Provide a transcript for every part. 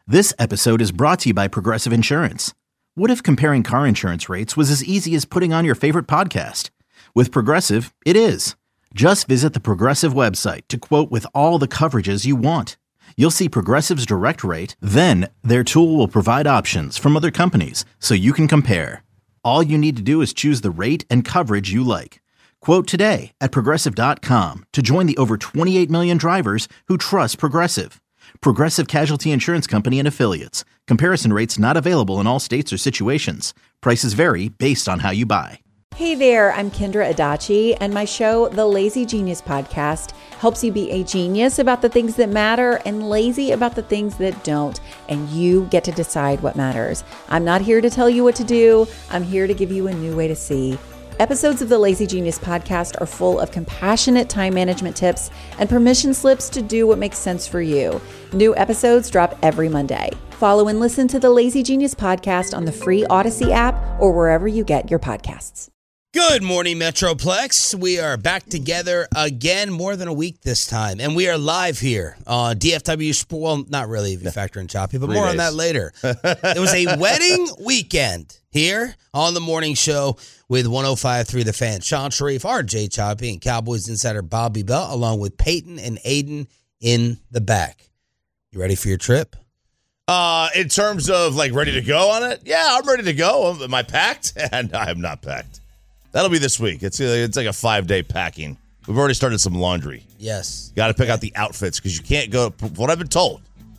This episode is brought to you by Progressive Insurance. What if comparing car insurance rates was as easy as putting on your favorite podcast? With Progressive, it is. Just visit the Progressive website to quote with all the coverages you want. You'll see Progressive's direct rate, then their tool will provide options from other companies so you can compare. All you need to do is choose the rate and coverage you like. Quote today at Progressive.com to join the over 28 million drivers who trust Progressive. Progressive Casualty Insurance Company and Affiliates. Comparison rates not available in all states or situations. Prices vary based on how you buy. Hey there, I'm Kendra Adachi, and my show, The Lazy Genius Podcast, helps you be a genius about the things that matter and lazy about the things that don't, and you get to decide what matters. I'm not here to tell you what to do. I'm here to give you a new way to see. Episodes of the Lazy Genius Podcast are full of compassionate time management tips and permission slips to do what makes sense for you. New episodes drop every Monday. Follow and listen to the Lazy Genius Podcast on the free Odyssey app or wherever you get your podcasts. Good morning, Metroplex. We are back together again, more than a week this time, and we are live here on DFW Sport. Well, not really if you factor in Choppy, but more on that later. It was a wedding weekend here on the morning show with 105.3 The Fan. Sean Sharif, RJ Choppy, and Cowboys insider Bobby Bell, along with Peyton and Aiden in the back. You ready for your trip? In terms of like ready to go on it, yeah, I'm ready to go. Am I packed? And I am not packed. That'll be this week. It's like a 5-day packing. We've already started some laundry. Yes. Got to pick out the outfits because you can't go, what I've been told,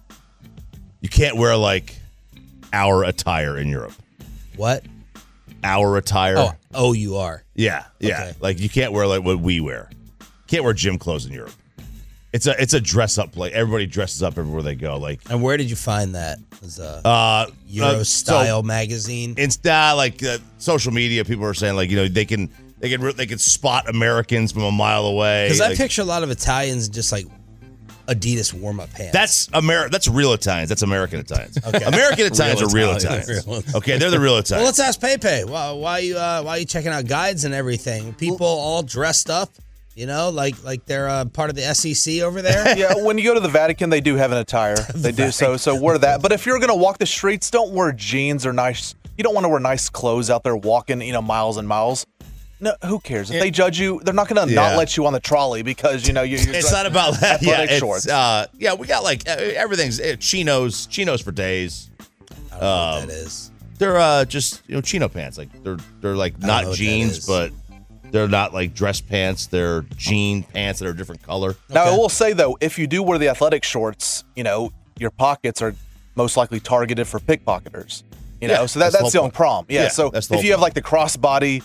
you can't wear like our attire in Europe. What? Our attire. Oh, you are. Yeah. Okay. Like you can't wear like what we wear. Can't wear gym clothes in Europe. It's a dress up place. Everybody dresses up everywhere they go. Like, and where did you find that? It was a Euro Style magazine. Insta, like social media, people are saying like, you know, they can spot Americans from a mile away. Because like, I picture a lot of Italians just like Adidas warm up pants. That's real Italians. That's American Italians. Okay. American Italians are real Italians. Okay, they're the real Italians. Well, let's ask Pepe. Why are you checking out guides and everything? People all dressed up. You know, like they're part of the SEC over there. Yeah, when you go to the Vatican, they do have an attire. They do so wear that. But if you're going to walk the streets, don't wear jeans or nice. You don't want to wear nice clothes out there walking, miles and miles. No, who cares? If they judge you, they're not going to not let you on the trolley because you're it's not about that. Athletic shorts. We got like everything's chinos for days. I don't know what that is. They're just chino pants. Like they're like not jeans, but. They're not like dress pants. They're jean pants that are a different color. Now, I will say, though, if you do wear the athletic shorts, your pockets are most likely targeted for pickpocketers. So that's the only problem. Yeah, so if you have like the crossbody,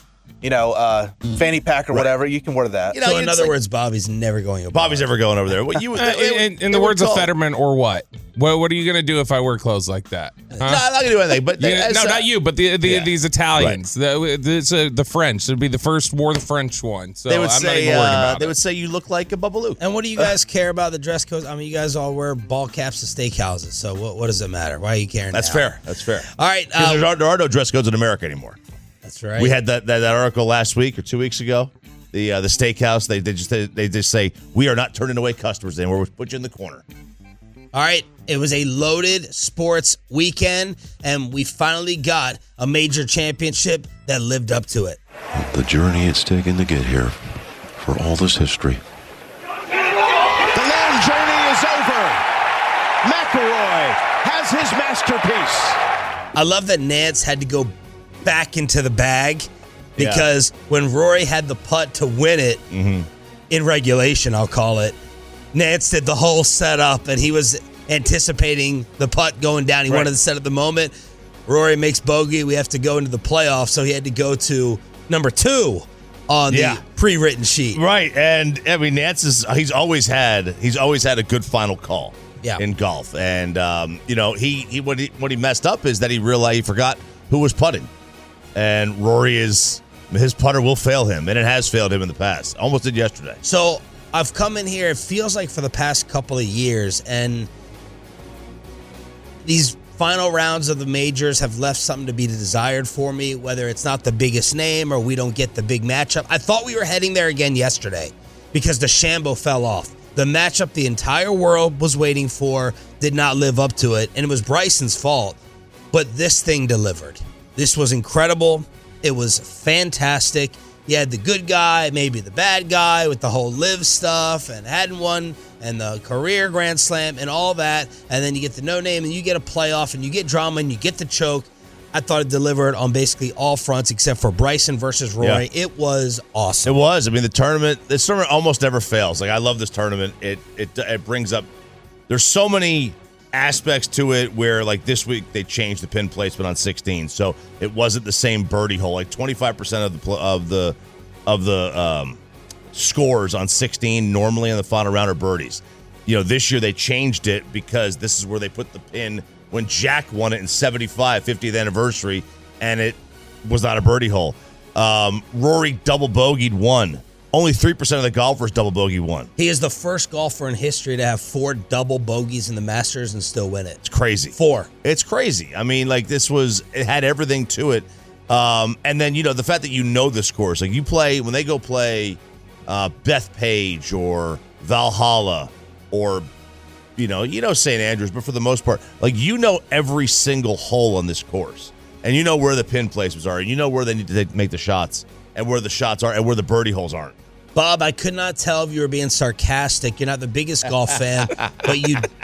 fanny pack or whatever, you can wear that. So in other words, Bobby's never going over. Bobby's never going over there. In the words of Fetterman, or what? What are you going to do if I wear clothes like that? Huh? No, I'm not going to do anything. But not you, but these Italians, right. the French. It'd be the first war, the French one. So they would I'm not even worried about they would say you look like a Bubba Luke. And what do you guys care about the dress code? I mean, you guys all wear ball caps to steakhouses. So what does it matter? Why are you caring? That's fair. That's fair. All right. There are no dress codes in America anymore. That's right. We had that article last week or 2 weeks ago. The steakhouse, they just say we are not turning away customers anymore. We'll put you in the corner. All right. It was a loaded sports weekend, and we finally got a major championship that lived up to it. The journey it's taken to get here, for all this history. The long journey is over. McIlroy has his masterpiece. I love that Nance had to go back into the bag because when Rory had the putt to win it in regulation, I'll call it, Nance did the whole setup, and he was anticipating the putt going down. He wanted to set up the moment. Rory makes bogey. We have to go into the playoffs, so he had to go to number 2 on the pre-written sheet. Right, and I mean Nance he's always had a good final call in golf, and what he messed up is that he forgot who was putting, and Rory his putter will fail him, and it has failed him in the past. Almost did yesterday. So I've come in here, it feels like for the past couple of years, and these final rounds of the majors have left something to be desired for me, whether it's not the biggest name or we don't get the big matchup. I thought we were heading there again yesterday because DeChambeau fell off. The matchup the entire world was waiting for, did not live up to it, and it was Bryson's fault. But this thing delivered. This was incredible. It was fantastic. You had the good guy, maybe the bad guy with the whole live stuff and hadn't won and the career Grand Slam and all that. And then you get the no name and you get a playoff and you get drama and you get the choke. I thought it delivered on basically all fronts except for Bryson versus Rory. Yeah. It was awesome. It was. I mean, this tournament almost never fails. Like, I love this tournament. It brings up, there's so many aspects to it where, like, this week they changed the pin placement on 16, so it wasn't the same birdie hole. Like 25% of the scores on 16 normally in the final round are birdies. You know, this year they changed it because this is where they put the pin when Jack won it in 75, 50th anniversary, and it was not a birdie hole. Rory double bogeyed one. Only 3% of the golfers double bogey won. He is the first golfer in history to have 4 double bogeys in the Masters and still win it. It's crazy. 4. It's crazy. I mean, like, it had everything to it. And then, you know, the fact that you know this course. Like, when they go play Bethpage or Valhalla or, you know St. Andrews, but for the most part, like, you know every single hole on this course. And you know where the pin placements are. And you know where they need to make the shots. And where the shots are and where the birdie holes aren't. Bob, I could not tell if you were being sarcastic. You're not the biggest golf fan, but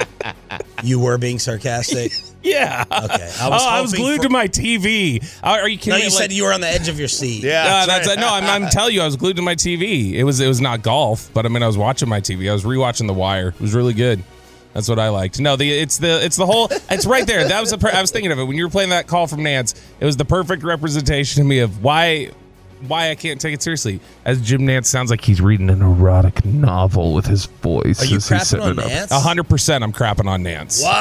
you were being sarcastic. Yeah. Okay. I was glued to my TV. Are you kidding me? No, you said you were on the edge of your seat. Yeah. I'm telling you, I was glued to my TV. It was not golf, but I mean, I was watching my TV. I was rewatching The Wire. It was really good. That's what I liked. No, it's the whole. It's right there. That was I was thinking of it when you were playing that call from Nance. It was the perfect representation to me of why I can't take it seriously. As Jim Nance sounds like he's reading an erotic novel with his voice. Are you crapping on Nance? 100% I'm crapping on Nance. Wow.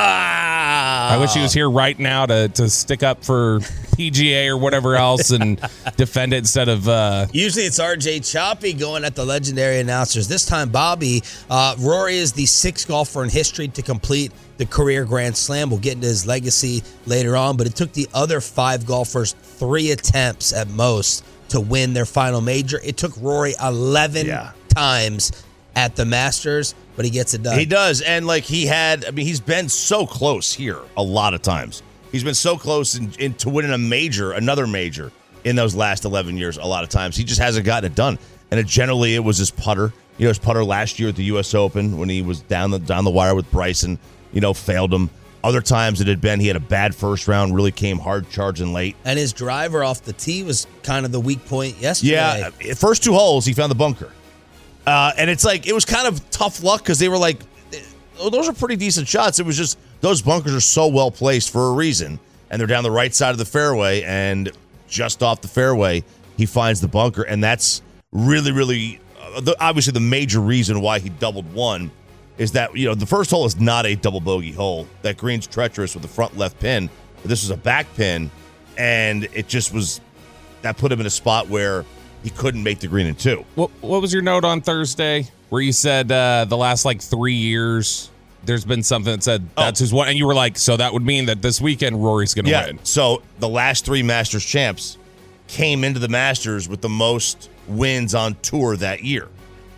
I wish he was here right now to stick up for PGA or whatever else and defend it instead of... Usually it's RJ Choppy going at the legendary announcers. This time, Bobby, Rory is the 6th golfer in history to complete the career Grand Slam. We'll get into his legacy later on, but it took the other 5 golfers 3 attempts at most to win their final major. It took Rory 11 times at the Masters, but he gets it done. He does, and like he's been so close here a lot of times. He's been so close to winning another major in those last 11 years a lot of times. He just hasn't gotten it done, and generally it was his putter. You know, his putter last year at the U.S. Open when he was down the wire with Bryson, failed him. Other times it had been he had a bad first round, really came hard charging late. And his driver off the tee was kind of the weak point yesterday. Yeah, first 2 holes he found the bunker. And it's like, it was kind of tough luck because they were like, those are pretty decent shots. It was just, those bunkers are so well placed for a reason. And they're down the right side of the fairway, and just off the fairway, he finds the bunker. And that's really, really, obviously the major reason why he doubled one is that, the first hole is not a double bogey hole. That green's treacherous with the front left pin. But this was a back pin, and it just was, that put him in a spot where he couldn't make the green in 2. What was your note on Thursday where you said the last 3 years there's been something that said that's his one, and you were like, so that would mean that this weekend Rory's going to win. So the last 3 Masters champs came into the Masters with the most wins on tour that year.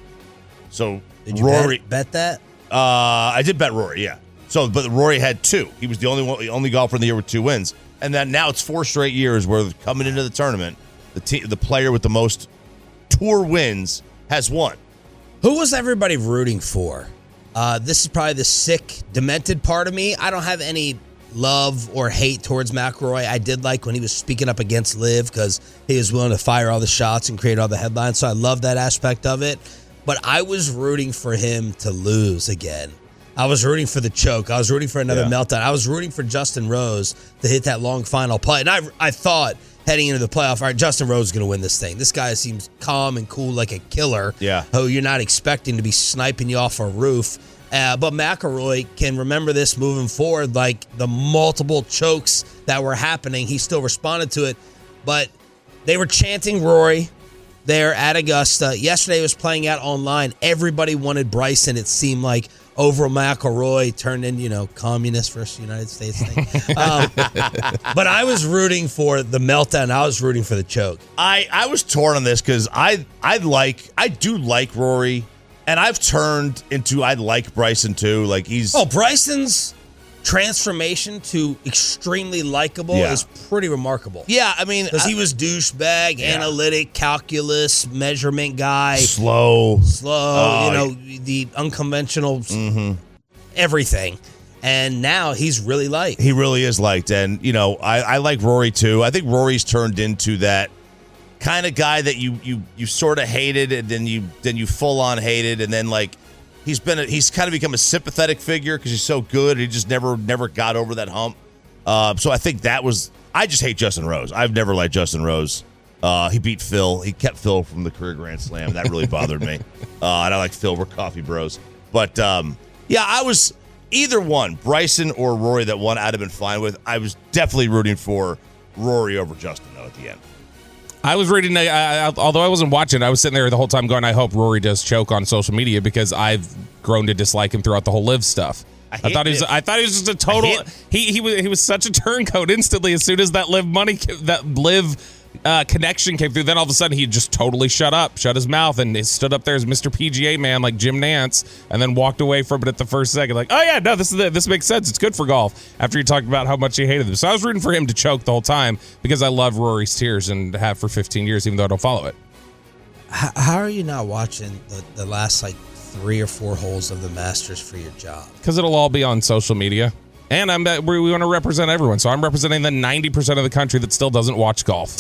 So did you Rory bet that? I did bet Rory, yeah. So, but Rory had 2. He was the only golfer in the year with 2 wins, and then now it's 4 straight years where coming into the tournament, the player with the most tour wins has won. Who was everybody rooting for? This is probably the sick, demented part of me. I don't have any love or hate towards McIlroy. I did like when he was speaking up against Liv because he was willing to fire all the shots and create all the headlines. So I love that aspect of it. But I was rooting for him to lose again. I was rooting for the choke. I was rooting for another meltdown. I was rooting for Justin Rose to hit that long final putt. And I thought heading into the playoff, all right, Justin Rose is going to win this thing. This guy seems calm and cool like a killer. Yeah. Who you're not expecting to be sniping you off a roof. But McIlroy can remember this moving forward, like the multiple chokes that were happening. He still responded to it. But they were chanting Rory there at Augusta. Yesterday it was playing out online. Everybody wanted Bryson, it seemed like, over McIlroy, turned into, communist versus United States thing. But I was rooting for the meltdown. I was rooting for the choke. I was torn on this because I do like Rory, and I've turned into I like Bryson too. Like Bryson's transformation to extremely likable is pretty remarkable. Yeah, I mean, because he was douchebag, analytic, calculus, measurement guy, slow, the unconventional, everything. And now he's really liked. He really is liked. And, I like Rory too. I think Rory's turned into that kind of guy that you sort of hated and then you full on hated. And then he's kind of become a sympathetic figure because he's so good. He just never got over that hump. So I think I just hate Justin Rose. I've never liked Justin Rose. He beat Phil. He kept Phil from the career Grand Slam. That really bothered me. And I like Phil. We're coffee bros. But I was either one, Bryson or Rory, that one I'd have been fine with. I was definitely rooting for Rory over Justin, though, at the end. I was reading, although I wasn't watching, I was sitting there the whole time going, I hope Rory does choke on social media because I've grown to dislike him throughout the whole Liv stuff. I thought he was just a total. He was such a turncoat instantly as soon as that Liv connection came through. Then all of a sudden he just totally shut his mouth, and he stood up there as Mr. PGA man like Jim Nantz, and then walked away from it at the first second. Like, oh yeah, no, this makes sense. It's good for golf. After you talked about how much he hated them, so I was rooting for him to choke the whole time because I love Rory's tears and have for 15 years, even though I don't follow it. How are you not watching the last 3 or 4 holes of the Masters for your job? Because it'll all be on social media. And we want to represent everyone, so I'm representing the 90% of the country that still doesn't watch golf.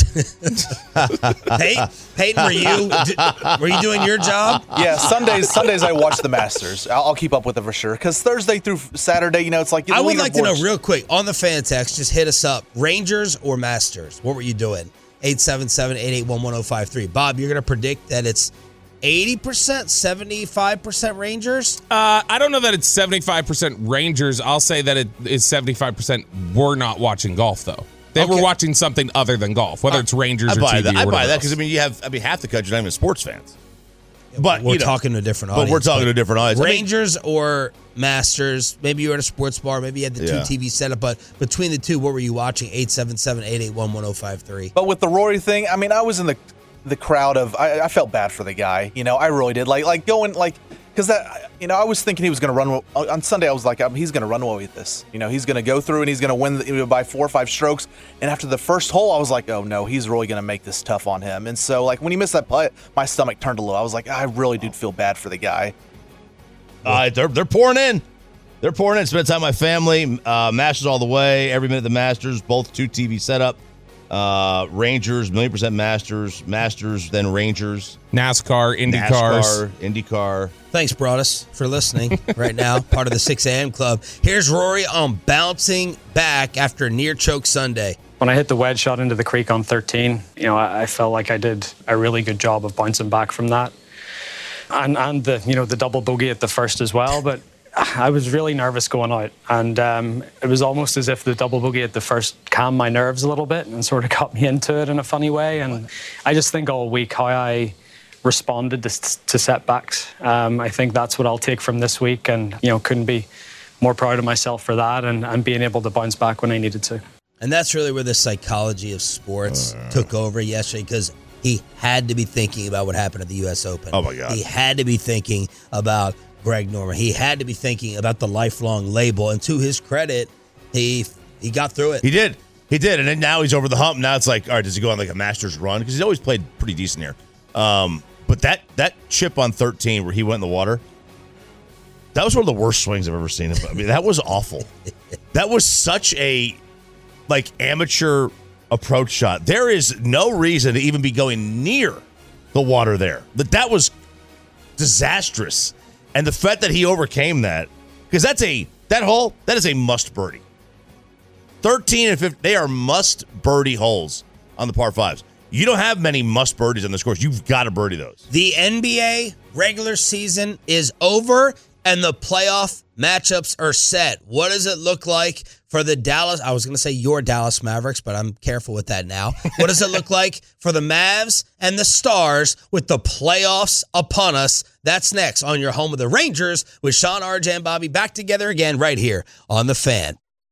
Peyton, were you doing your job? Yeah, Sundays I watch the Masters. I'll keep up with it for sure. Because Thursday through Saturday, it's like I would like to know real quick on the fan text. Just hit us up. Rangers or Masters? What were you doing? 877-881-1053. Bob, you're going to predict that it's 80%, 75% Rangers? I don't know that it's 75% Rangers. I'll say that it is 75% were not watching golf, though. They were watching something other than golf, whether it's Rangers or TV. I buy that because, you have half the country not even sports fans. But we're talking to a different audience. But we're talking to a different audience. Rangers or Masters, maybe you were at a sports bar, maybe you had the two TV setup, but between the two, what were you watching? 877-881-1053. But with the Rory thing, I was in the crowd of I felt bad for the guy. I really did. Because that, I was thinking he was going to run on Sunday. I was like, he's going to run away with this. He's going to go through and he's going to win by 4 or 5 strokes. And after the first hole, I was like, oh no, he's really going to make this tough on him. And so when he missed that putt, my stomach turned a little. I was like, I really do feel bad for the guy. They're pouring in. They're pouring in. Spend time with my family. Masters all the way. Every minute the Masters. Both 2 TV setup. Rangers, 1,000,000% Masters, then Rangers. NASCAR, IndyCar. Thanks, Broadus, for listening right now. Part of the 6 a.m. club. Here's Rory on bouncing back after a near choke Sunday. When I hit the wedge shot into the creek on 13, I felt like I did a really good job of bouncing back from that. And the double bogey at the first as well, but I was really nervous going out, and it was almost as if the double bogey at the first calmed my nerves a little bit and sort of got me into it in a funny way. And I just think all week how I responded to setbacks. I think that's what I'll take from this week, and couldn't be more proud of myself for that and being able to bounce back when I needed to. And that's really where the psychology of sports took over yesterday, because he had to be thinking about what happened at the U.S. Open. Oh, my God. He had to be thinking about Greg Norman. He had to be thinking about the lifelong label. And to his credit, he got through it. He did. And then now he's over the hump. Now it's like, all right, does he go on a Masters run? Because he's always played pretty decent here. But that chip on 13 where he went in the water, that was one of the worst swings I've ever seen. That was awful. That was such a amateur approach shot. There is no reason to even be going near the water there. That was disastrous. And the fact that he overcame that, because that is a must birdie. 13 and 15, they are must birdie holes on the par 5s. You don't have many must birdies on this course. You've got to birdie those. The NBA regular season is over, and the playoff matchups are set. What does it look like for the I was going to say your Dallas Mavericks, but I'm careful with that now. What does it look like for the Mavs and the Stars with the playoffs upon us? That's next on your home of the Rangers with Sean, RJ, and Bobby back together again right here on The Fan.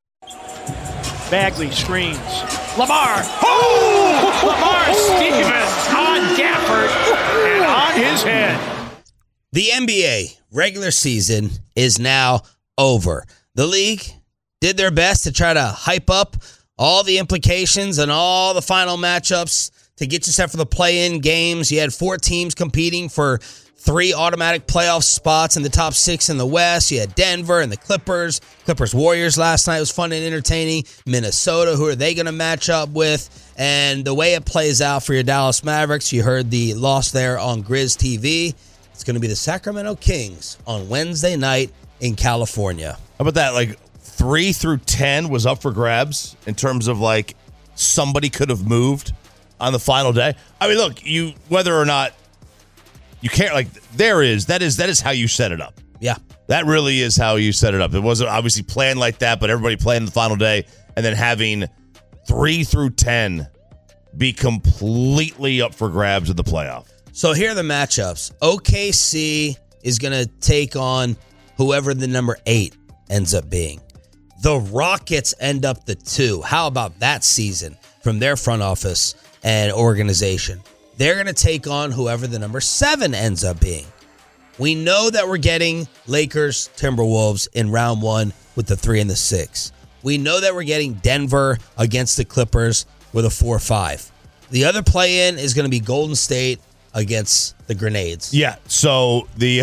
Bagley screens. Lamar. Oh! Lamar Stevens on Gafford and on his head. The NBA regular season is now over. The league did their best to try to hype up all the implications and all the final matchups to get you set for the play-in games. You had 4 teams competing for 3 automatic playoff spots in the top 6 in the West. You had Denver and the Clippers. Clippers-Warriors last night was fun and entertaining. Minnesota, who are they going to match up with? And the way it plays out for your Dallas Mavericks, you heard the loss there on Grizz TV. It's going to be the Sacramento Kings on Wednesday night in California. How about that? Like 3 through 10 was up for grabs in terms of like somebody could have moved on the final day. I mean, look, whether or not you can't, like, that is how you set it up. Yeah. That really is how you set it up. It wasn't obviously planned like that, but everybody playing the final day and then having 3 through 10 be completely up for grabs in the playoff. So here are the matchups. OKC is going to take on whoever the number 8 ends up being. The Rockets end up the 2. How about that season from their front office and organization? They're going to take on whoever the number 7 ends up being. We know that we're getting Lakers, Timberwolves in round 1 with the 3 and the 6. We know that we're getting Denver against the Clippers with a 4-5. The other play-in is going to be Golden State against the Grenades. Yeah, so the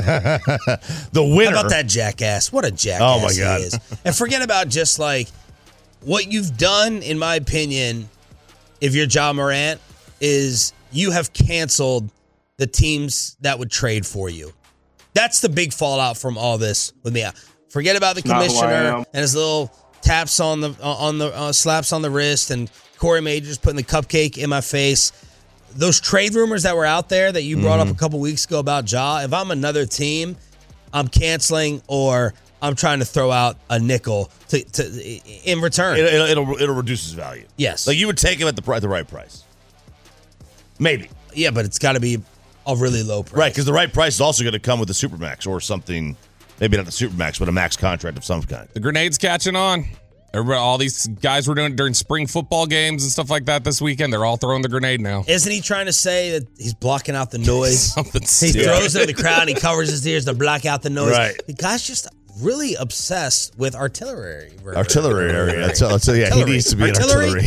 the winner. How about that jackass? What a jackass oh my God. he is. And forget about just like what you've done, in my opinion, if you're Ja Morant, is you have canceled the teams that would trade for you. That's the big fallout from all this with me. Forget about the commissioner and his little taps on the slaps on the wrist and Corey Majors putting the cupcake in my face. Those trade rumors that were out there that you brought up a couple weeks ago about Ja, if I'm another team, I'm canceling or I'm trying to throw out a nickel to in return. It'll reduce his value. Yes. Like you would take him at the right price. Maybe. Yeah, but it's got to be a really low price. Right, because the right price is also going to come with the Supermax or something, maybe not the Supermax, but a max contract of some kind. The Grenades catching on. All these guys were doing it during spring football games and stuff like that this weekend. They're all throwing the grenade now. Isn't he trying to say that he's blocking out the noise? Something he throws it in the crowd and he covers his ears to block out the noise. Right. The guy's just really obsessed with artillery. Artillery. Yeah, he needs to be artillery.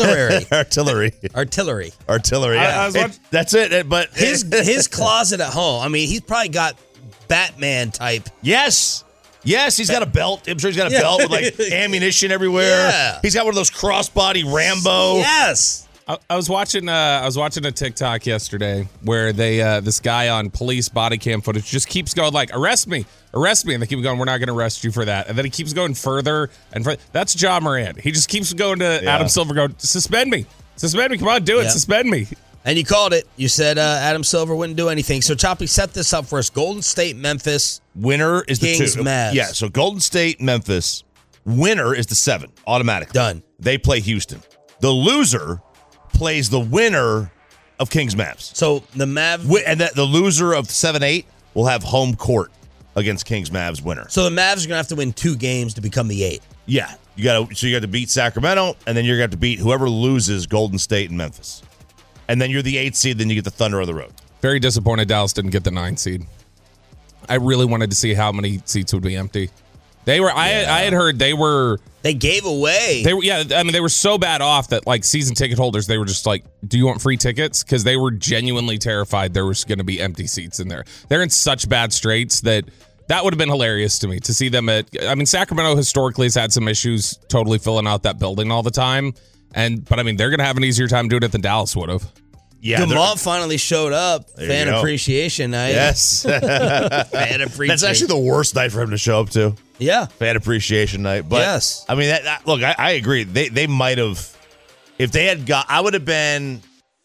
Artillery. Yeah. That's it. But his closet at home, I mean, he's probably got Batman type. Yes, he's got a belt. I'm sure he's got a belt with like ammunition everywhere. Yeah. He's got one of those crossbody Rambo. Yes. I was watching a TikTok yesterday where this guy on police body cam footage just keeps going like, arrest me, and they keep going, we're not going to arrest you for that, and then he keeps going further and further. That's Ja Morant. He just keeps going to Adam Silver, going, suspend me, come on, do it, suspend me. And you called it. You said Adam Silver wouldn't do anything. So Choppy, set this up for us. Golden State, Memphis. Winner is Kings, the 2. Mavs. Yeah, so Golden State, Memphis. Winner is the 7, automatically. Done. They play Houston. The loser plays the winner of Kings, Mavs. So the Mavs. And the loser of 7-8 will have home court against Kings, Mavs winner. So the Mavs are going to have to win 2 games to become the 8. Yeah. You got to beat Sacramento, and then you're going to have to beat whoever loses Golden State and Memphis. And then you're the 8th seed, then you get the Thunder on the road. Very disappointed Dallas didn't get the 9 seed. I really wanted to see how many seats would be empty. They were. I had heard they were. They gave away. They were. Yeah. I mean, they were so bad off that like season ticket holders, they were just like, "Do you want free tickets?" Because they were genuinely terrified there was going to be empty seats in there. They're in such bad straits that would have been hilarious to me to see them at. I mean, Sacramento historically has had some issues totally filling out that building all the time. But I mean, they're going to have an easier time doing it than Dallas would have. Yeah, DeMont finally showed up. Fan appreciation night. Yes. Fan appreciation. That's actually the worst night for him to show up to. Yeah. Fan appreciation night. But yes. I mean, look, I agree. They might have, if they had got, I would have been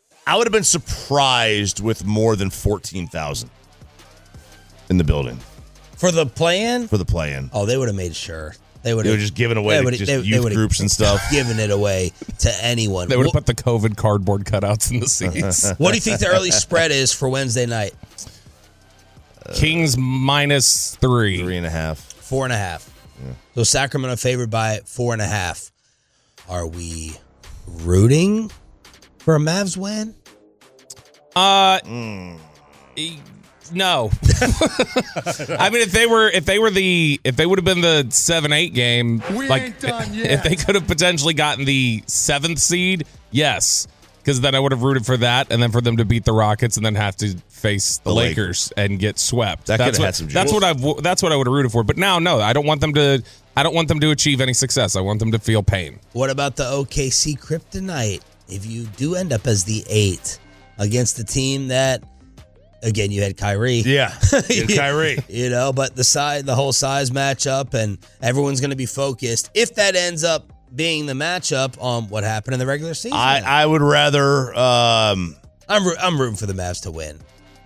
surprised with more than 14,000 in the building. For the play-in? For the play-in. Oh, they would have made sure. They were just giving away to youth groups and stuff. Giving it away to anyone. They would have put the COVID cardboard cutouts in the seats. What do you think the early spread is for Wednesday night? Kings -3. 3.5. 4.5. Yeah. So Sacramento favored by 4.5. Are we rooting for a Mavs win? No. I mean, if they would have been the 7-8 game, if they could have potentially gotten the 7th seed, yes. Because then I would have rooted for that, and then for them to beat the Rockets, and then have to face the Lakers and get swept. That could have had some juice. That's what I would have rooted for. But now, no, I don't want them to achieve any success. I want them to feel pain. What about the OKC Kryptonite? If you do end up as the 8 against the team that, again, you had Kyrie. Yeah, Kyrie. But the whole size matchup, and everyone's going to be focused. If that ends up being the matchup on what happened in the regular season, I would rather. I'm rooting for the Mavs to win.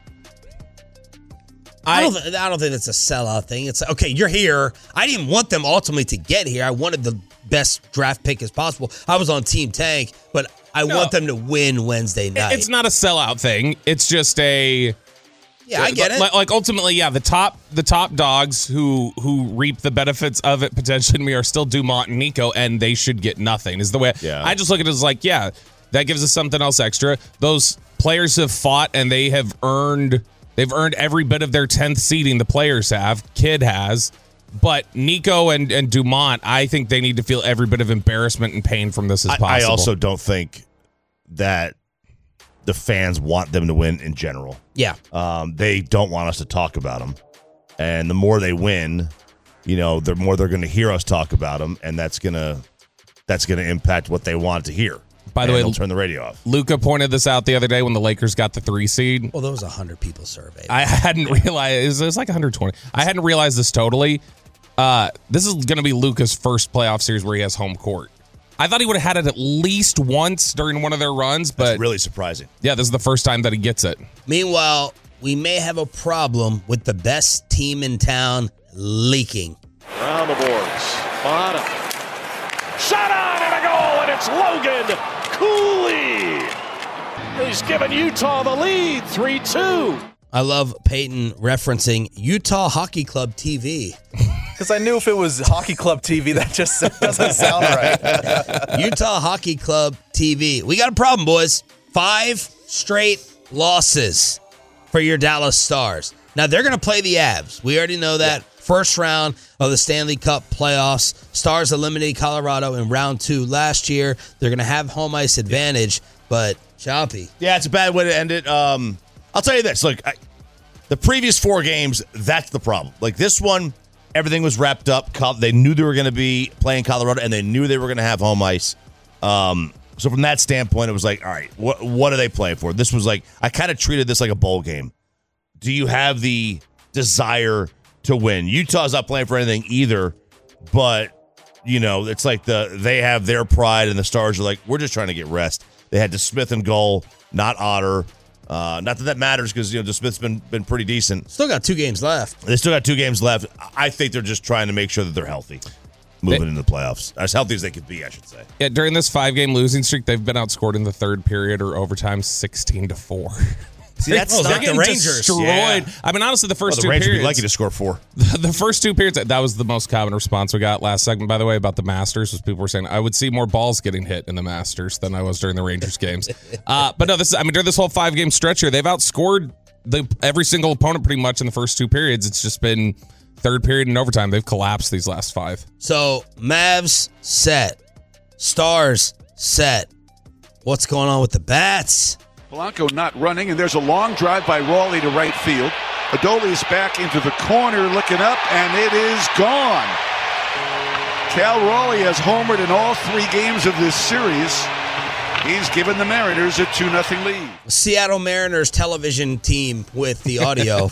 I don't think that's a sellout thing. It's okay. You're here. I didn't want them ultimately to get here. I wanted the best draft pick as possible. I was on Team Tank, but I want them to win Wednesday night. It's not a sellout thing. It's just a. Yeah, I get it. Like ultimately, yeah, the top dogs who reap the benefits of it potentially to me are still Dumont and Nico, and they should get nothing. Is the way I just look at it as like, yeah, that gives us something else extra. Those players have fought and they've earned every bit of their 10th seeding. The players have, Kid has, but Nico and Dumont, I think they need to feel every bit of embarrassment and pain from this as possible. I also don't think that the fans want them to win in general. Yeah. They don't want us to talk about them. And the more they win, the more they're going to hear us talk about them, and that's going to impact what they want to hear. By the way, they'll turn the radio off. Luka pointed this out the other day when the Lakers got the 3 seed. Well, there was 100 people surveyed. I hadn't realized it was like 120. I hadn't realized this totally. This is going to be Luka's first playoff series where he has home court. I thought he would have had it at least once during one of their runs, but that's really surprising. Yeah, this is the first time that he gets it. Meanwhile, we may have a problem with the best team in town leaking. Around the boards. Bottom. Shot on and a goal, and it's Logan Cooley. He's given Utah the lead, 3-2. I love Peyton referencing Utah Hockey Club TV. Because I knew if it was Hockey Club TV, that just doesn't sound right. Utah Hockey Club TV. We got a problem, boys. 5 straight losses for your Dallas Stars. Now, they're going to play the Avs. We already know that. Yeah. First round of the Stanley Cup playoffs. Stars eliminated Colorado in round 2 last year. They're going to have home ice advantage, but choppy. Yeah, it's a bad way to end it. I'll tell you this. Look, the previous 4 games, that's the problem. Like this one, everything was wrapped up. They knew they were going to be playing Colorado, and they knew they were going to have home ice. So from that standpoint, it was like, all right, what are they playing for? This was like, I kind of treated this like a bowl game. Do you have the desire to win? Utah's not playing for anything either, but, it's like they have their pride, and the Stars are like, we're just trying to get rest. They had DeSmith and goal, not Otter. Not that matters because DeSmith's been pretty decent. Still got 2 games left. They still got 2 games left. I think they're just trying to make sure that they're healthy moving into the playoffs. As healthy as they could be, I should say. Yeah, during this 5-game losing streak, they've been outscored in the third period or overtime 16-4. See, that's not the Rangers. Destroyed. Yeah. I mean, honestly, the first 2 Rangers periods. Would like you to score 4. The first 2 periods, that was the most common response we got last segment, by the way, about the Masters, was people were saying, I would see more balls getting hit in the Masters than I was during the Rangers games. But no, during this whole 5-game stretch here, they've outscored every single opponent pretty much in the first 2 periods. It's just been third period and overtime. They've collapsed these last 5. So, Mavs set. Stars set. What's going on with the Bats? Blanco not running, and there's a long drive by Raleigh to right field. Adolis back into the corner, looking up, and it is gone. Cal Raleigh has homered in all 3 games of this series. He's given the Mariners a 2-0 lead. Seattle Mariners television team with the audio.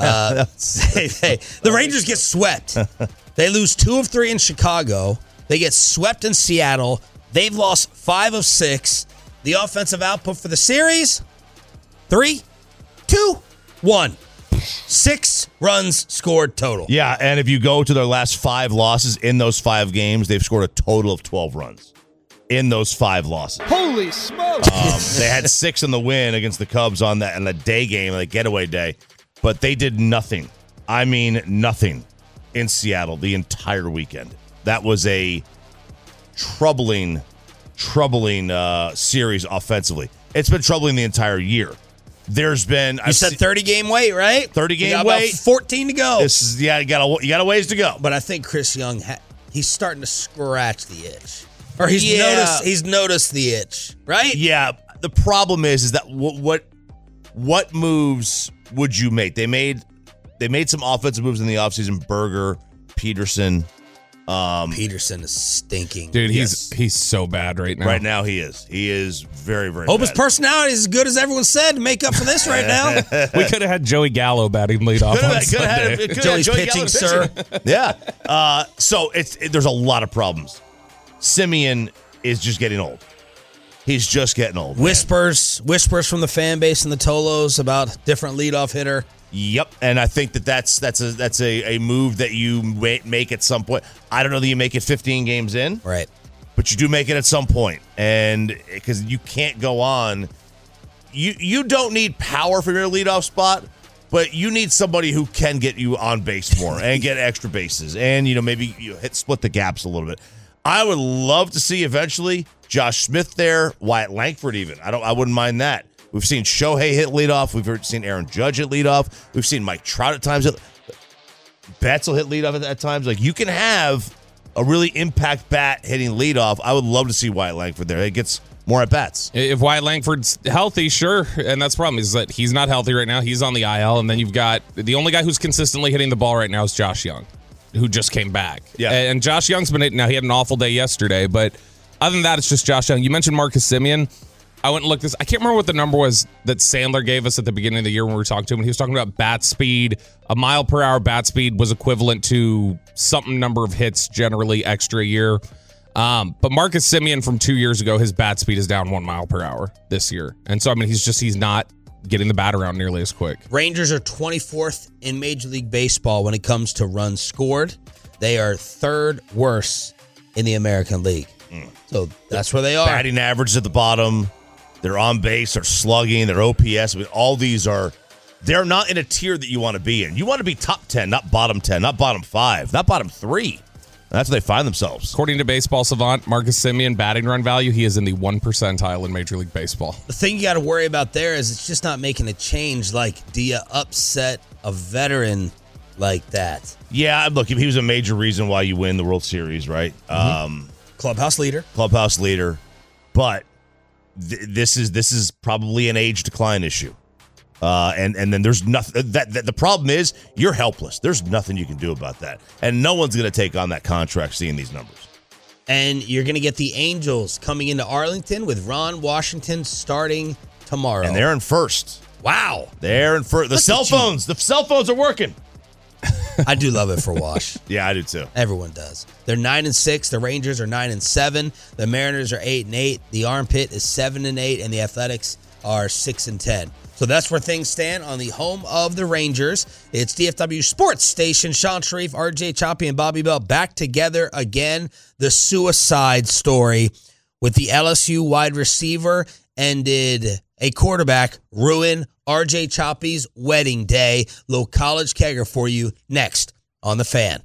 The Rangers get swept. They lose 2 of 3 in Chicago. They get swept in Seattle. They've lost 5 of 6. The offensive output for the series, 3, 2, 1. 6 runs scored total. Yeah, and if you go to their last 5 losses in those 5 games, they've scored a total of 12 runs in those 5 losses. Holy smokes! They had 6 in the win against the Cubs on the day game, the getaway day, but they did nothing. I mean, nothing in Seattle the entire weekend. That was a troubling series offensively. It's been troubling the entire year, There's been you said 30-game wait, right? 30-game wait. About 14 to go. This is you got a ways to go. But I think Chris Young he's starting to scratch the itch, or he's noticed the itch, right? Yeah. The problem is that what moves would you make? They made some offensive moves in the offseason. Berger, Peterson. Peterson is stinking. Dude, he's so bad right now. Right now he is. He is very, very Hope bad. his personality is as good as everyone said to make up for this right now. We could have had Joey Gallo batting leadoff on Sunday. Joey's pitching, sir. Yeah. So there's a lot of problems. Simeon is just getting old. He's just getting old. Whispers from the fan base and the Tolos about different leadoff hitter. Yep, and I think that's a move that you make at some point. I don't know that you make it 15 games in, right? But you do make it at some point, and because you can't go on, you don't need power for your leadoff spot, but you need somebody who can get you on base more and get extra bases, and maybe split the gaps a little bit. I would love to see eventually Josh Smith there, Wyatt Langford even. I wouldn't mind that. We've seen Shohei hit leadoff. We've seen Aaron Judge hit leadoff. We've seen Mike Trout at times. Betts will hit leadoff at times. Like, you can have a really impact bat hitting leadoff. I would love to see Wyatt Langford there. It gets more at bats. If Wyatt Langford's healthy, sure. And that's the problem is that he's not healthy right now. He's on the IL. And then you've got the only guy who's consistently hitting the ball right now is Josh Young, who just came back. Yeah. And Josh Young's been hitting. Now, he had an awful day yesterday, but other than that, it's just Josh Young. You mentioned Marcus Simeon. I went and looked this. I can't remember what the number was that Sandler gave us at the beginning of the year when we were talking to him. And he was talking about bat speed. A mile per hour bat speed was equivalent to something number of hits generally extra a year. But Marcus Simeon from 2 years ago, his bat speed is down 1 mile per hour this year. And so, I mean, he's not getting the bat around nearly as quick. Rangers are 24th in Major League Baseball when it comes to runs scored. They are third worst in the American League. So that's where they are. Batting average at the bottom. They're on base, they're slugging, they're OPS. I mean, all these they're not in a tier that you want to be in. You want to be top 10, not bottom 10, not bottom 5, not bottom 3. That's where they find themselves. According to Baseball Savant, Marcus Simeon batting run value, he is in the 1 percentile in Major League Baseball. The thing you got to worry about there is it's just not making a change. Like, do you upset a veteran like that? Yeah, look, he was a major reason why you win the World Series, right? Mm-hmm. Clubhouse leader. But this is probably an age decline issue. And then there's nothing that the problem is you're helpless. There's nothing you can do about that. And no one's going to take on that contract seeing these numbers. And you're going to get the Angels coming into Arlington with Ron Washington starting tomorrow. And they're in first. Wow. They're in first. The cell phones are working. I do love it for Wash. Yeah, I do too. Everyone does. They're 9-6. The Rangers are 9-7. The Mariners are 8-8. The Armpit is 7-8, and the Athletics are 6-10. So that's where things stand on the home of the Rangers. It's DFW Sports Station. Sean Sharif, RJ Choppy, and Bobby Bell back together again. The suicide story with the LSU wide receiver ended a quarterback ruin RJ Choppy's wedding day. Little college kegger for you next on The Fan.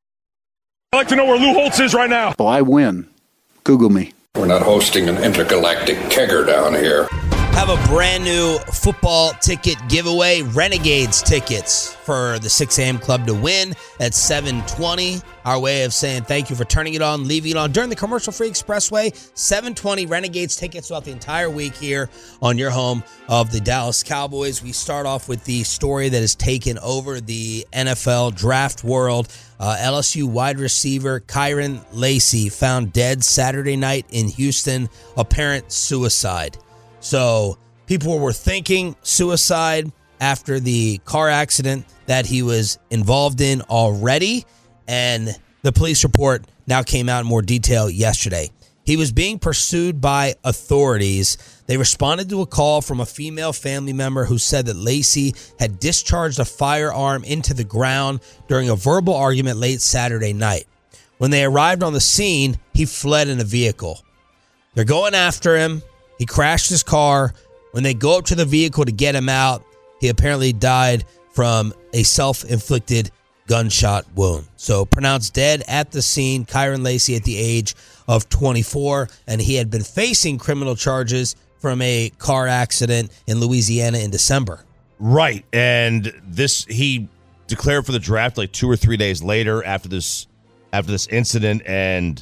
I'd like to know where Lou Holtz is right now. Oh, I win. Google me. We're not hosting an intergalactic kegger down here. Have a brand new football ticket giveaway. Renegades tickets for the 6 a.m. club to win at 7:20. Our way of saying thank you for turning it on, leaving it on during the commercial-free expressway. 7:20 Renegades tickets throughout the entire week here on your home of the Dallas Cowboys. We start off with the story that has taken over the NFL draft world. LSU wide receiver Kyren Lacy found dead Saturday night in Houston. Apparent suicide. So people were thinking suicide after the car accident that he was involved in already. And the police report now came out in more detail yesterday. He was being pursued by authorities. They responded to a call from a female family member who said that Lacy had discharged a firearm into the ground during a verbal argument late Saturday night. When they arrived on the scene, he fled in a vehicle. They're going after him. He crashed his car. When they go up to the vehicle to get him out, he apparently died from a self-inflicted gunshot wound. So pronounced dead at the scene, Kyren Lacy at the age of 24, and he had been facing criminal charges from a car accident in Louisiana in December. Right. And he declared for the draft like 2 or 3 days later after this incident. And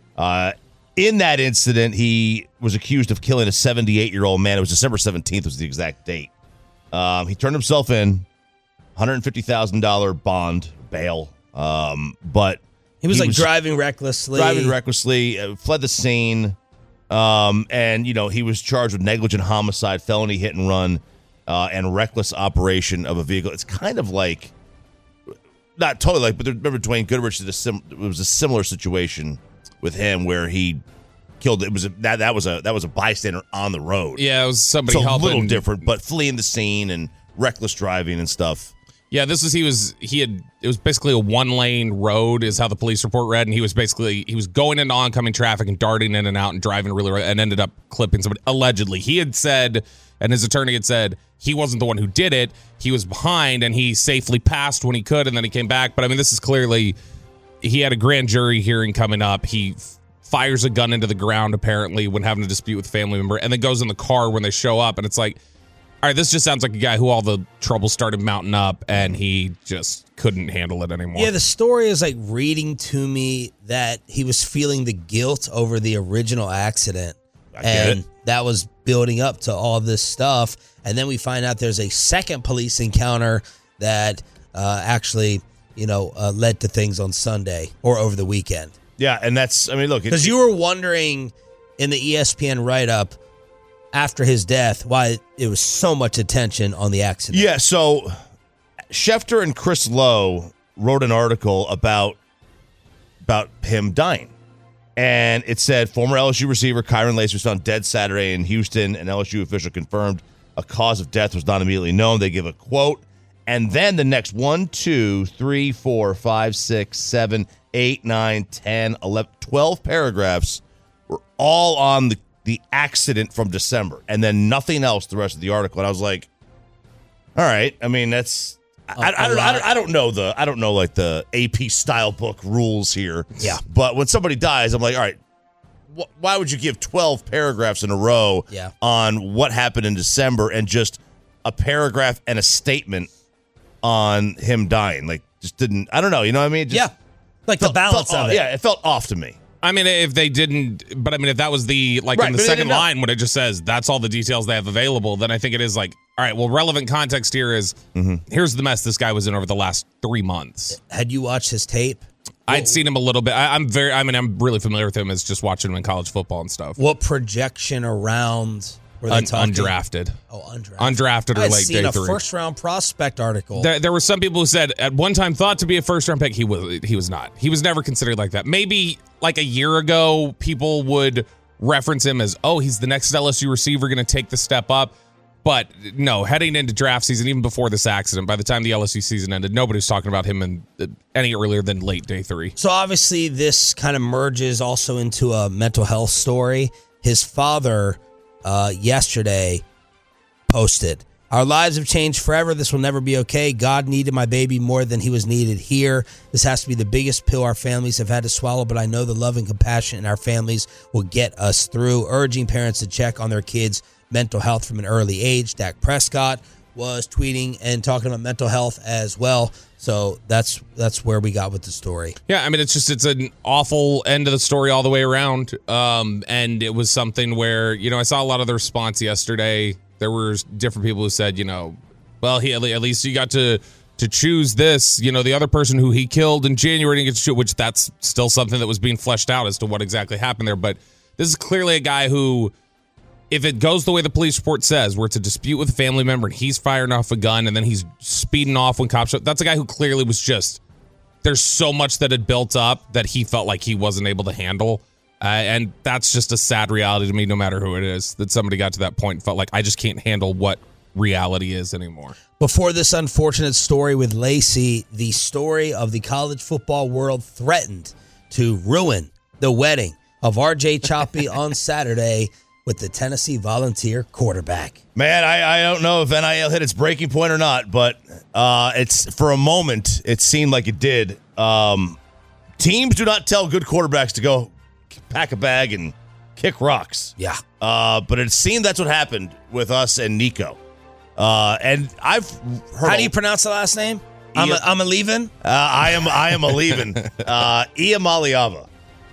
in that incident, he was accused of killing a 78-year-old man. It was December 17th was the exact date. He turned himself in, $150,000 bond, bail. But he was driving recklessly. Fled the scene. And, he was charged with negligent homicide, felony hit and run, and reckless operation of a vehicle. It's kind of like, not totally like, but remember Dwayne Goodrich did it was a similar situation with him where he killed. It was that was a bystander on the road. Yeah, it was somebody helping. A little different, but fleeing the scene and reckless driving and stuff. Yeah, it was basically a 1-lane road is how the police report read, and he was going into oncoming traffic and darting in and out and driving really, and ended up clipping somebody. Allegedly, he had said, and his attorney had said he wasn't the one who did it. He was behind, and he safely passed when he could, and then he came back. But I mean, this is clearly, he had a grand jury hearing coming up. He fires a gun into the ground apparently when having a dispute with a family member, and then goes in the car when they show up, and it's like, all right, this just sounds like a guy who all the trouble started mounting up and he just couldn't handle it anymore. Yeah, the story is like reading to me that he was feeling the guilt over the original accident. And that was building up to all this stuff. And then we find out there's a second police encounter that actually, led to things on Sunday or over the weekend. Yeah, and look. Because you were wondering in the ESPN write-up, after his death, why it was so much attention on the accident. Yeah, so Schefter and Chris Lowe wrote an article about him dying. And it said, former LSU receiver Kyron Lace was found dead Saturday in Houston. An LSU official confirmed a cause of death was not immediately known. They give a quote. And then the next 1, 2, 3, 4, 5, 6, 7, 8, 9, 10, 11, 12 paragraphs were all on the accident from December, and then nothing else the rest of the article. And I was like, all right. I mean, that's I don't know like the AP style book rules here. Yeah. But when somebody dies, I'm like, all right, why would you give 12 paragraphs in a row on what happened in December and just a paragraph and a statement on him dying? Like, just didn't, I don't know. You know what I mean? Like the balance of it. Yeah, it felt off to me. I mean, if they didn't, but I mean, if that was the, like in the second line when it just says that's all the details they have available, then I think it is like, all right, well, relevant context here is here's the mess this guy was in over the last 3 months. Had you watched his tape? I'd seen him a little bit. I'm really familiar with him as just watching him in college football and stuff. What projection around were they talking? Undrafted. Oh, undrafted. Undrafted or late day 3. I'd seen a first-round prospect article. There were some people who said at one time thought to be a first-round pick. He was not. He was never considered like that. Maybe like a year ago, people would reference him as, oh, he's the next LSU receiver going to take the step up. But no, heading into draft season, even before this accident, by the time the LSU season ended, nobody was talking about him any earlier than late day 3. So obviously this kind of merges also into a mental health story. His father yesterday posted, "Our lives have changed forever. This will never be okay. God needed my baby more than he was needed here. This has to be the biggest pill our families have had to swallow, but I know the love and compassion in our families will get us through." Urging parents to check on their kids' mental health from an early age. Dak Prescott was tweeting and talking about mental health as well. So that's where we got with the story. Yeah, I mean, it's an awful end of the story all the way around. And it was something where, I saw a lot of the response yesterday. There were different people who said, well, he at least you got to choose this. The other person who he killed in January didn't get to shoot, which that's still something that was being fleshed out as to what exactly happened there. But this is clearly a guy who, if it goes the way the police report says, where it's a dispute with a family member and he's firing off a gun and then he's speeding off when cops show, that's a guy who clearly was just, there's so much that had built up that he felt like he wasn't able to handle. And that's just a sad reality to me, no matter who it is, that somebody got to that point and felt like, I just can't handle what reality is anymore. Before this unfortunate story with Lacey, the story of the college football world threatened to ruin the wedding of RJ Choppy on Saturday with the Tennessee Volunteer quarterback. Man, I don't know if NIL hit its breaking point or not, but it's for a moment, it seemed like it did. Teams do not tell good quarterbacks to go pack a bag and kick rocks. Yeah. But it seemed that's what happened with us and Nico. And I've heard. How do you pronounce the last name? I'm a leaving. I am a leaving. Iamaleava.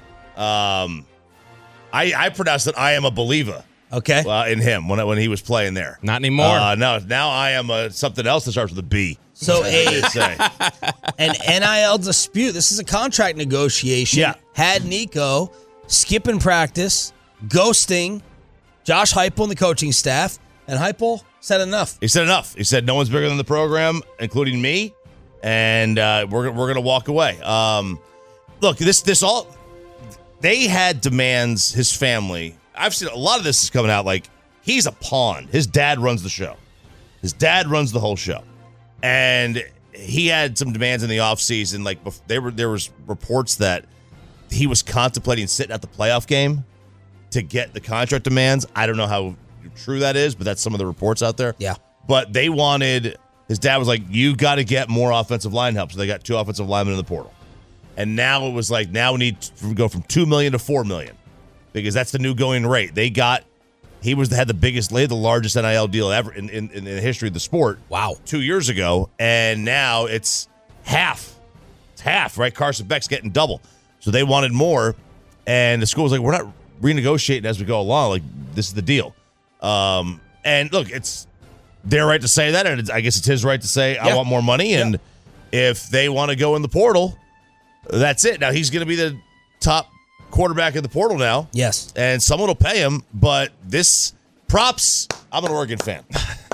I pronounced it. I am a believer. Okay. In him when he was playing there. Not anymore. No. Now I am something else that starts with a B. So an NIL dispute. This is a contract negotiation. Yeah. Had Nico skipping practice, ghosting Josh Heupel and the coaching staff, and Heupel said enough. He said enough. He said no one's bigger than the program, including me, and we're going to walk away. Look, this all they had demands. His family. I've seen a lot of this is coming out like he's a pawn. His dad runs the show. His dad runs the whole show. And he had some demands in the offseason. Like there was reports that he was contemplating sitting at the playoff game to get the contract demands. I don't know how true that is, but that's some of the reports out there. Yeah. But they wanted, his dad was like, you got to get more offensive line help. So they got 2 offensive linemen in the portal. And now it was like, now we need to go from $2 million to $4 million. Because that's the new going rate. He had the largest NIL deal ever in the history of the sport. Wow. 2 years ago. And now it's half. It's half, right? Carson Beck's getting double. So they wanted more. And the school was like, we're not renegotiating as we go along. Like, this is the deal. And look, it's their right to say that. And I guess it's his right to say, I want more money. And if they want to go in the portal, that's it. Now he's going to be the top quarterback in the portal now. Yes. And someone will pay him, but this props, I'm an Oregon fan.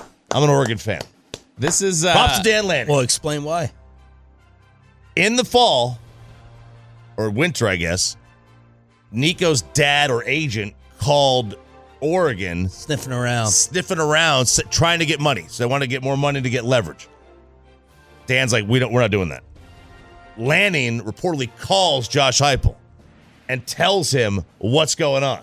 This is props to Dan Lanning. Well, explain why. In the fall, or winter, I guess, Nico's dad or agent called Oregon. Sniffing around, trying to get money. So they want to get more money to get leverage. Dan's like, we're not doing that. Lanning reportedly calls Josh Heupel and tells him what's going on.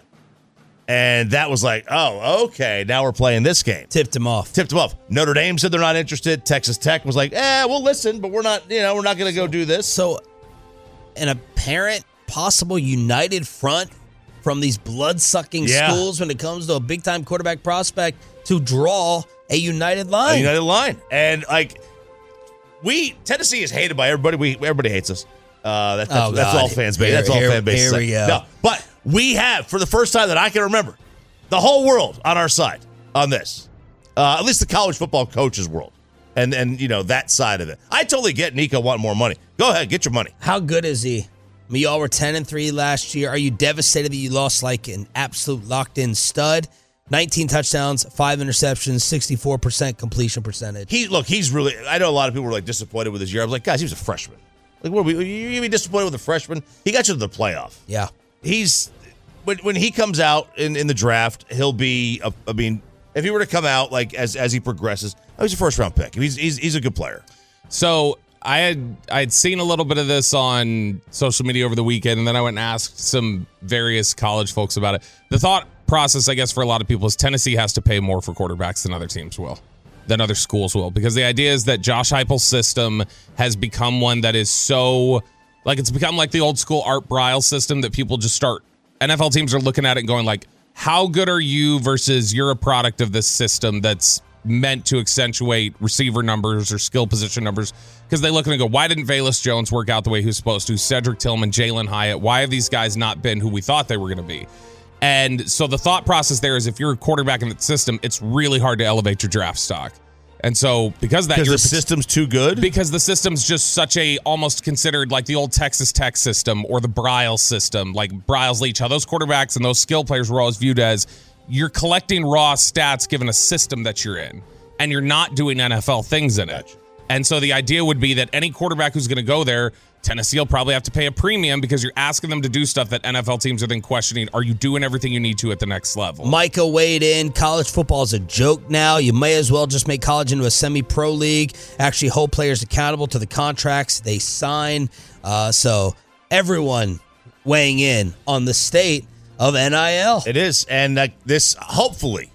And that was like, oh, okay, now we're playing this game. Tipped him off. Notre Dame said they're not interested. Texas Tech was like, we'll listen, but we're not going to go do this. So an apparent possible united front from these blood-sucking schools when it comes to a big-time quarterback prospect to draw a united line. And like, Tennessee is hated by everybody. Everybody hates us. That's all fans base. That's all fan base. Here we go. No, but we have, for the first time that I can remember, the whole world on our side on this. At least the college football coaches world. And that side of it. I totally get Nico wanting more money. Go ahead, get your money. How good is he? I mean, y'all were 10-3 last year. Are you devastated that you lost like an absolute locked-in stud? 19 touchdowns, 5 interceptions, 64% completion percentage. He's really, I know a lot of people were like disappointed with his year. I was like, guys, he was a freshman. Like, what are you be disappointed with a freshman? He got you to the playoff. Yeah. When he comes out in the draft, he'll be, if he were to come out like as he progresses, he's a first round pick. He's a good player. So I'd seen a little bit of this on social media over the weekend, and then I went and asked some various college folks about it. The thought process, I guess, for a lot of people is Tennessee has to pay more for quarterbacks than other teams will, than other schools will, because the idea is that Josh Heupel's system has become one that is so, like, it's become like the old school Art Briles system that people just start, NFL teams are looking at it and going like, how good are you versus you're a product of this system that's meant to accentuate receiver numbers or skill position numbers, because they look and go, why didn't Velus Jones work out the way he was supposed to? Cedric Tillman, Jalen Hyatt, why have these guys not been who we thought they were going to be? And so the thought process there is if you're a quarterback in the system, it's really hard to elevate your draft stock. And so because the system's too good? Because the system's just such a, almost considered like the old Texas Tech system or the Briles system, like Briles Leach, how those quarterbacks and those skill players were always viewed as you're collecting raw stats given a system that you're in, and you're not doing NFL things in it. And so the idea would be that any quarterback who's going to go there, Tennessee will probably have to pay a premium because you're asking them to do stuff that NFL teams are then questioning. Are you doing everything you need to at the next level? Micah weighed in. College football is a joke now. You may as well just make college into a semi-pro league. Actually hold players accountable to the contracts they sign. So everyone weighing in on the state of NIL. It is. And this, hopefully,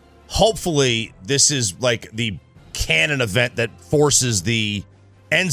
this is like the canon event that forces the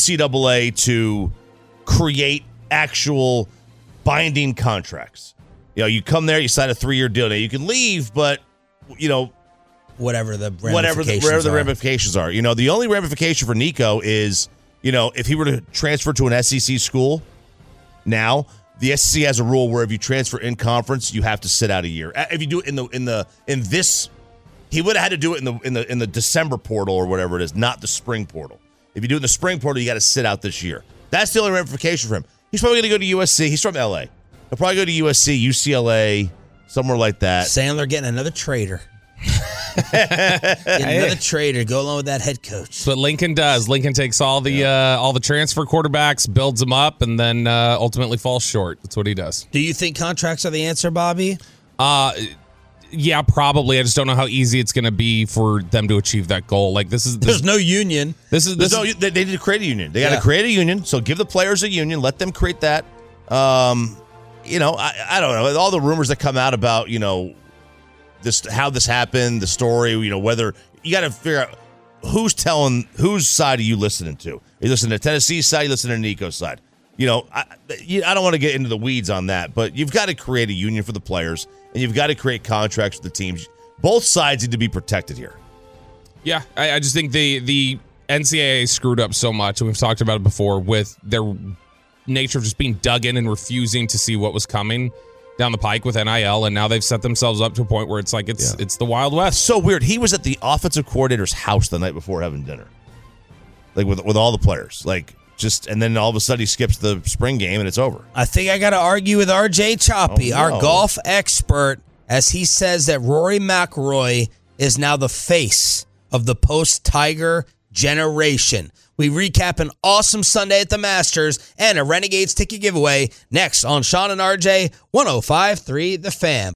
NCAA to create actual binding contracts. You come there, you sign a 3-year deal. Now you can leave, but whatever the ramifications are. The only ramification for Nico is, if he were to transfer to an SEC school now, the SEC has a rule where if you transfer in conference, you have to sit out a year. If you do it in this, he would have had to do it in the December portal or whatever it is, not the spring portal. If you do it in the spring portal, you got to sit out this year. That's the only ramification for him. He's probably going to go to USC. He's from LA. He'll probably go to USC, UCLA, somewhere like that. Sandler getting another trader. Another trader. Go along with that head coach. That's what Lincoln does. Lincoln takes all the transfer quarterbacks, builds them up, and then ultimately falls short. That's what he does. Do you think contracts are the answer, Bobby? Yeah, probably. I just don't know how easy it's going to be for them to achieve that goal. Like there's no union. They need to create a union. They got to create a union. So give the players a union. Let them create that. I don't know. All the rumors that come out about how this happened, the story. Whether you got to figure out whose side are you listening to? Are you listening to Tennessee's side? Are you listening to Nico's side? I don't want to get into the weeds on that, but you've got to create a union for the players, and you've got to create contracts for the teams. Both sides need to be protected here. Yeah, I just think the NCAA screwed up so much, and we've talked about it before, with their nature of just being dug in and refusing to see what was coming down the pike with NIL, and now they've set themselves up to a point where it's like it's the Wild West. So weird. He was at the offensive coordinator's house the night before having dinner, like with all the players, and then all of a sudden he skips the spring game and it's over. I think I got to argue with RJ Choppy, our golf expert, as he says that Rory McIlroy is now the face of the post-Tiger generation. We recap an awesome Sunday at the Masters and a Renegades ticket giveaway next on Sean and RJ 105.3 The Fan.